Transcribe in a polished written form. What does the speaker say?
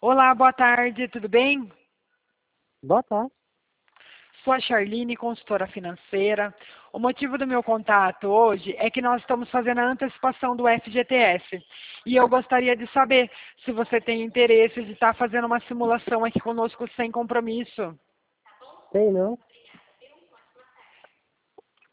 Olá, boa tarde, tudo bem? Boa tarde. Sou a Charline, consultora financeira. O motivo do meu contato hoje é que nós estamos fazendo a antecipação do FGTS. E eu gostaria de saber se você tem interesse de estar fazendo uma simulação aqui conosco sem compromisso. Tem não?